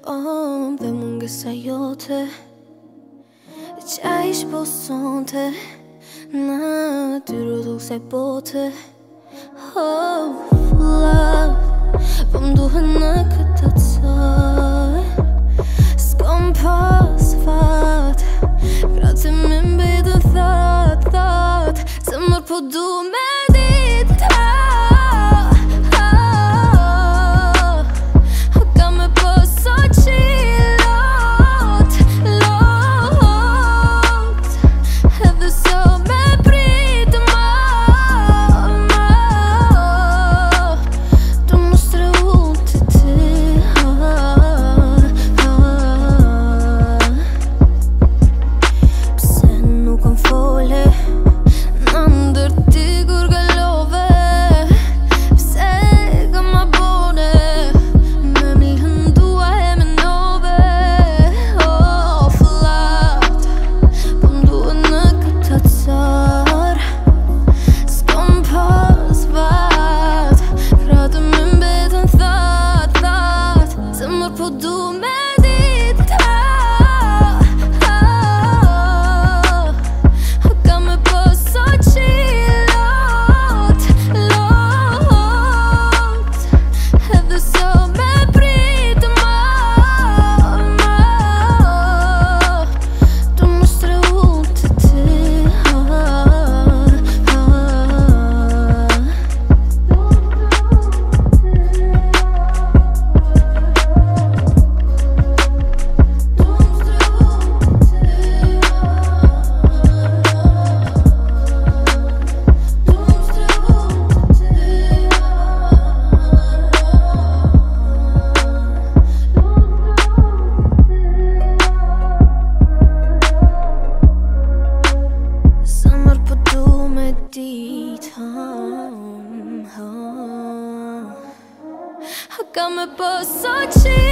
Dhe mungesa jote qa ish po sonte Natyrë duk se bote Oh, love Po m'duhet në këtë atësaj S'kom pas fat Gratë se me mbetën that Se mërë po du me dit Ka me pëso qilot Edhe so me prit Du më strehu të ty Pse nuk kom fole Në ndër ti kur galove Pse ka ma bone Me mi lëndua e me nove Oh, flat Po m'duhet në këtë atësar S'kom pas vat Kratë me mbetën that Se mërë po du me dit Ka me pëso qilot Edhe so me prit Du më strehu të ty Sa mërë po du me dit Ka me pëso qilot